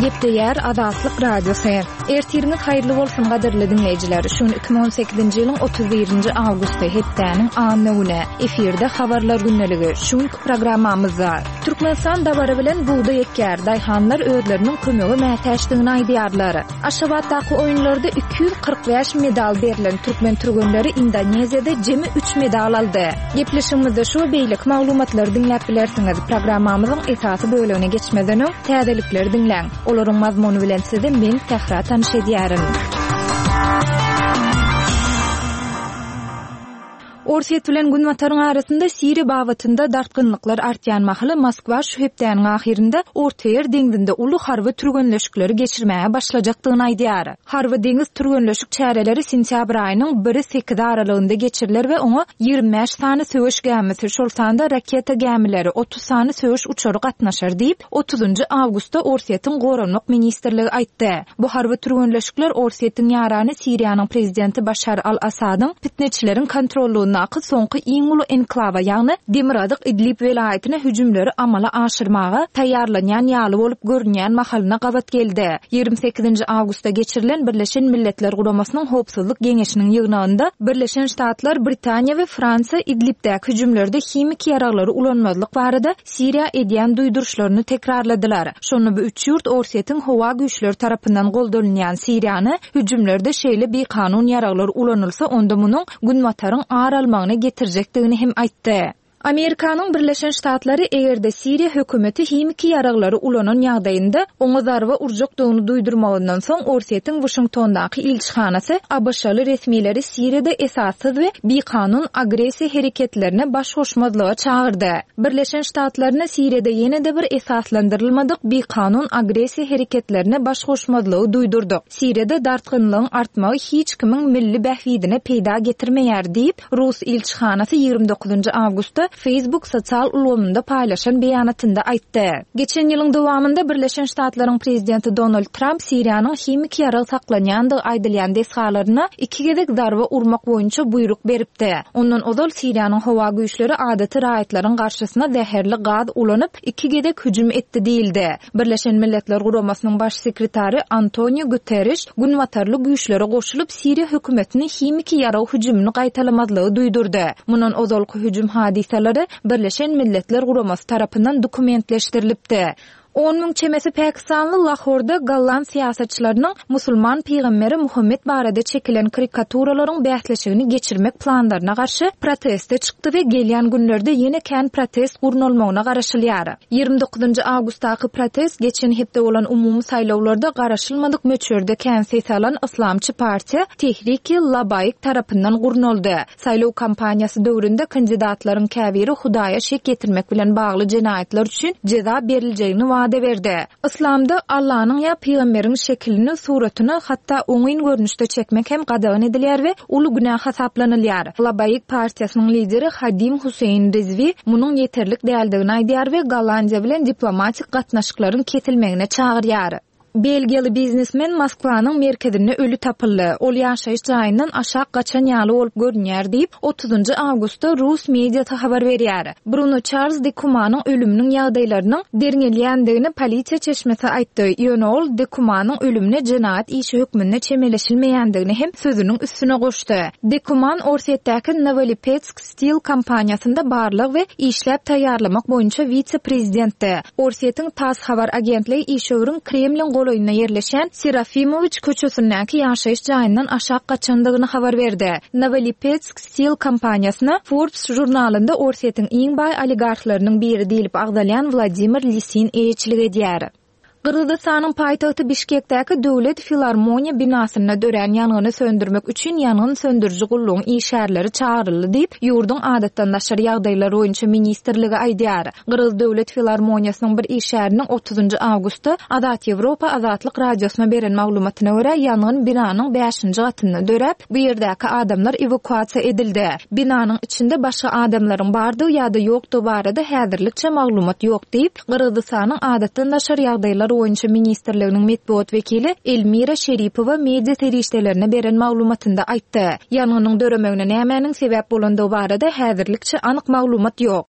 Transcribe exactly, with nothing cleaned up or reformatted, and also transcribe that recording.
Gepdeýär Azatlyk radiosu. Ertiriniz haýyrly bolsun gaderli dinleýijiler. Şun iki bin on sekizinji ýylyň otuz birinji awgusty hepdäniň anlygyna efirde habarlar günneligi. Şun programmamyzda Türkmenistan dabary bilen buğda ekär daýhanlar özleriniň kömegi mätäşdigini aýdýarlar. Aşgabatdaky oýunlarda iki yüz kırk beş medal berilen türkmen türgünleri Indoneziýada jemi üç medal aldy. Gepleşigimizde şu beýlik maglumatlary dinläp bilersiňiz. Programmamyzyň esasy bölügine geçmeden öň täzelikleri dinläň. Olaryň mazmuny bilen size men Tehra tanış edýärim. Orsiýet bilen Günwataryň arasynda Siriýa babatynda dartgynlyklar artýan mahaly Moskwa şu hepdäniň ahirinde Orta Ýer deňizinde uly harby türgünleşikleri geçirmäge başlajakdygyny aýdýar. Harby deňiz türgünleşik çäreleri sentýabr aýynyň biri sekiz aralygynda geçiriler we oňa ýigirmi beş sany söwüş gemisi, şoltanda raketa gemileri otuz sany söwüş uçary gatnaşar diýip otuzunjy awgustda Orsiýetiň Goranlyk ministrligi aýtdy. Bu harby türgünleşikler Orsiýetiň ýarany Siriýanyň prezidenti Başar al-Asadyň fitneçilerin kontrollugyna Nakı soňky iň uly enklawa ýagny Demiradyk Idlib welaýatyna hüjümleri amala aşyrmaga taýýarlanýan ýaly bolup görünýän mahalyna gabat geldi. ýygrimi sekizinji awgustda geçirilen Birleşen Milletler Guramasynyň Howpsuzlyk Geňeşiniň ýygnagynda Birleşen Ştatlar, Britaniýa we Fransa Idlibdäki hüjümlerde himik ýaraglary ulanmazlyk barada Siriýa edýän duýduruşlaryny tekrarladylar. Şonu bu üç ýurt Orsiýetiň howa güýçleri tarapyndan goldanýan Siriýany hüjümlerde şeýle bir kanun ýaraglary ulanylsa onda munyň Günwataryň ara almagyny getirjekdigini hem aýtdy. Amerikanyň Birleşen Ştatlary egerde Siriýa hökümeti himiki ýaraglary ulanan ýagdaýynda oňa zarba urjakdygyny duýdurmagyndan soň Orsiýetiň Washingtondaky elçixanasy A B Ş'ly resmiýleri Siriýada esassız we bikanun agresiýa hereketlerine baş goşmazlyga çağırdy. Birleşen Ştatlaryna Siriýada ýene-de bir esaslandyrylmadyk bikanun agresiýa hereketlerine baş goşmazlygy duýdurdy. Siriýada dartgynlygyň artmagy hiç kimiň milli bähwidine peýda getirmeýär diýip Rus elçixanasy ýygrimi dokuzunjy awgustda Facebook sosial ulgamynda paýlaşan beýanatynda aýtdy. Geçen ýylyň dowamynda Birleşen Ştatlaryň prezidenti Donald Trump Siriýanyň himik ýaragy saklanýandygy aýdylýan desgalaryna iki gedek zarba urmak boýunça buyruk beripdi. Ondan ozal Siriýanyň howa güýçleri adaty raýatlaryň garşysyna zäherli gaz ulanyp iki gedek hüjüm etdi diýildi. Birleşen Milletler Guramasynyň baş sekretary Antonio Guterres Günwatarly güýçlere goşulyp Siriýa hökümetini himik ýaragy hüjümini gaýtalamazlygy duýdurdy. Munun ozalky hüjüm hadiseleri Birleşen Milletler Guramasy tarapyndan dokumentleşdirilipdi. on müň çemesi Pakistanly Lahorda gallan siýasatçylarynyň musulman peýgamberi Muhammed barada çekilen karikaturalaryň bähleşigini geçirmek planlaryna garşy proteste çykdy we gelýän günlerde ýene kän protest gurnalmagyna garaşylýar. ýygrimi dokuzunjy awgustdaky protest geçen hepde bolan umumy saýlawlarda garaşylmadyk möçürde kän seýsalan Islamçy partiýa Tehrik-i Labayk tarapyndan gurnaldy. Saýlaw kampaniýasy döwründe kandidatlaryň käbiri Hudaýa şek getirmek bilen bagly jenaýatlar üçin jeza beriljegini de verdi. İslamda Allah'nın ya peygamberiň şeklini, suratını hatta oňyn görnüşde çekmek hem gadagan edilýär we uly günah hasaplanylýar. Labayk partiýasynyň lideri Hadim Huseyin Rizvi munyň ýeterlik däldigini aýdýar we Gollandiýa bilen diplomatik gatnaşyklaryň kesilmegine çagyrýar. Belgiýaly biznesmen Moskwanyň merkezinde ölü tapyldy. Ol ýaşaýyş jaýyndan aşak gaçan ýaly bolup görünýär diýip otuzunjy awgustda Rus mediýasy habar berýär. Bruno Charles Decumanyň ölüminiň ýagdaýlarynyň derňelýändigini polisiýa çeşmesi aýtdy. Ýöne ol Decumanyň ölümine jenaýat işi hökmünde çemeleşilmeýändigini hem sözüniň üstüne goşdy. Decuman Orsiýetdäki Novolipetsk Steel kompaniýasynda barlyk we işläp taýýarlamak boýunça vitse-prezidentdi. Orsiýetiň Tass habar agentligi işöwrüň Kremlin goýuna ýerleşen Serafimoviç köçesindäki ýaşaýyş jaýyndan aşak gaçandygyny habar berdi. Novolipetsk Steel kompaniýasyna Forbes jurnalynda Orsiýetiň iň baý oligarklarynyň biri diýilip agdalýan Vladimir Lisin eýetçilik edýär. Kırgızstanyň paýtagty Bişkekdäki Döwlet Filarmoniýa binasyna dören ýangyny söndürmek üçin ýangyn söndürjü gullugyň işärleri çağıryldy diýip ýurdun adatdan daşary ýagdaýlar boýunça ministrligi aýdýar. Kırgız Döwlet Filarmoniýasynyň bir işäriniň otuzunjy awgustda Azat Ýewropa Azatlyk radiosyna beren maglumatyna görä ýangyn binanyň beşinji gatyna dörep bu ýerdäki adamlar evakuasiýa edildi. Binanyň içinde başga adamlaryň bardygy ýa-da ýokdugy barada häzirlikçe maglumat ýok diýip Kırgızstanyň adatdan daşary ýagdaýlar boýunça ministrliginiň medeniýet wekili Elmira Şeripowa media terişdelerine beren maglumatynda aýtdy. Ýanynyň döremegine nämäniň sebäp bolandygy barada häzirlikçe anyk maglumat ýok.